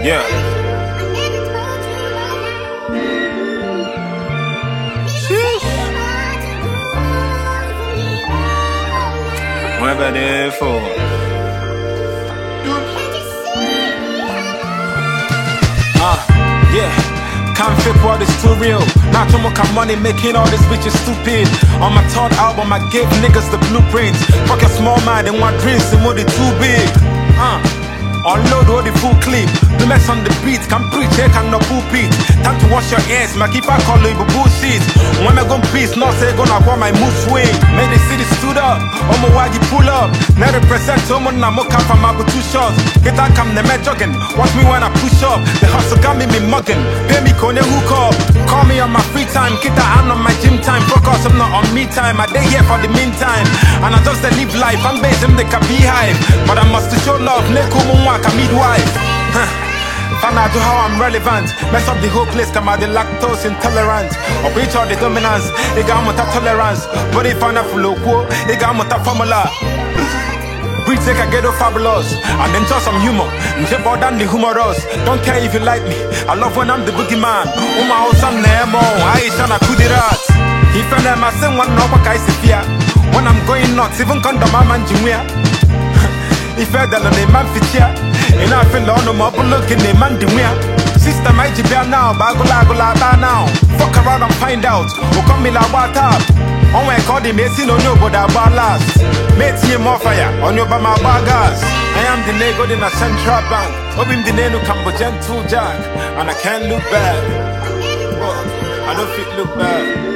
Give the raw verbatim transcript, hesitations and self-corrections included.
Yeah. Sheesh. Whatever they for. Ah, yeah. Can't fake what is too real. Not too much money making all these bitches stupid. On my third album, I gave niggas the blueprint. Fuck a small mind and want dreams, and more they too big. Uh. Unload all the full clip. The mess on the beat, can preach, they can no pulpit. Time to wash your ears, my keep I call you bullshit. When I go peace, not say gonna want my mood swing. Made the city stood up, on my wagi pull up. Now represent someone, I'm up from my two shots. Get that come the man jogging, watch me when I push up. The hustle got me me mugging, pay me kone hook up. Call me on my free time, get that hand on my gym time. Focus, I'm not on me time, I day here for the meantime. And I just live life, I'm based in the beehive. But I must show love, neko like a midwife. Huh. Find out how I'm relevant. Mess up the whole place, come out the lactose intolerant. Or breach all the dominance, they got much tolerance. But if I'm not full of quo, they got much formula. Breathe take a ghetto fabulous. And then just some humor. Jump out than the humorous. Don't care if you like me. I love when I'm the boogeyman. Oh my house I'm Nemo. I ain't tryna coup the rat. If I am a sing one no I fear. When I'm going nuts, even condom my man Jimwea. If I don't know the man fit here, and I feel on the mobile looking the man the where. Sister my G P now, bagola gola now. Fuck around and find out. Who come me la what up? On my call the messing on your body about last. Mate him more fire on your bama bagas. I am the nego in a central bank. Hoping the name Cambodian two jack. And I can't look bad. Whoa, I don't fit look bad.